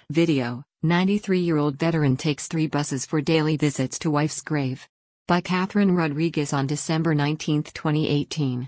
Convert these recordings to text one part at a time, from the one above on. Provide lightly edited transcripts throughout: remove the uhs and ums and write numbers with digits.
Video: 93-year-old veteran takes 3 buses for daily visits to wife's grave. By Catherine Rodriguez on December 19, 2018.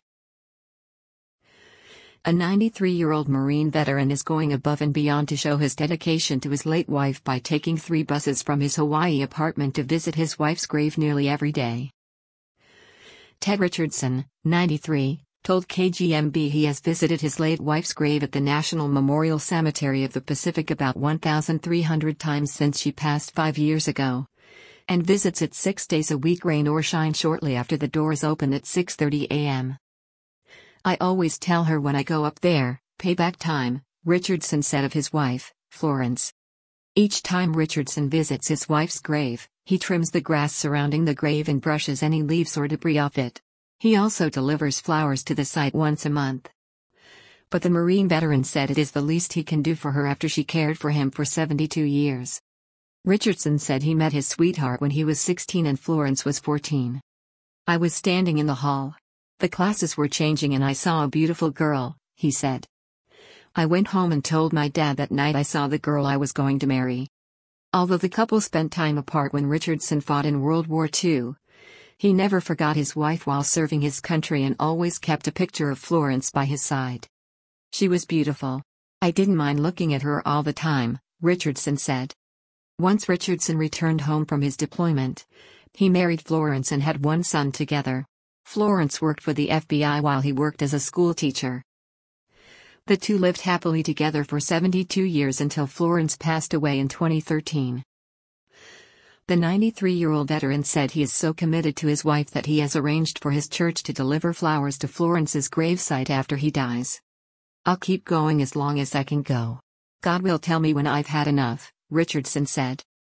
A 93-year-old Marine veteran is going above and beyond to show his dedication to his late wife by taking 3 buses from his Hawaii apartment to visit his wife's grave nearly every day. Ted Richardson, 93, told KGMB he has visited his late wife's grave at the National Memorial Cemetery of the Pacific about 1,300 times since she passed 5 years ago, and visits it 6 days a week, rain or shine, shortly after the doors open at 6:30 a.m. "I always tell her when I go up there, payback time," Richardson said of his wife, Florence. Each time Richardson visits his wife's grave, he trims the grass surrounding the grave and brushes any leaves or debris off it. He also delivers flowers to the site once a month. But the Marine veteran said it is the least he can do for her after she cared for him for 72 years. Richardson said he met his sweetheart when he was 16 and Florence was 14. "I was standing in the hall. The classes were changing and I saw a beautiful girl," he said. "I went home and told my dad that night I saw the girl I was going to marry." Although the couple spent time apart when Richardson fought in World War II, he never forgot his wife while serving his country and always kept a picture of Florence by his side. "She was beautiful. I didn't mind looking at her all the time," Richardson said. Once Richardson returned home from his deployment, he married Florence and had 1 son together. Florence worked for the FBI while he worked as a school teacher. The two lived happily together for 72 years until Florence passed away in 2013. The 93-year-old veteran said he is so committed to his wife that he has arranged for his church to deliver flowers to Florence's gravesite after he dies. "I'll keep going as long as I can go. God will tell me when I've had enough," Richardson said.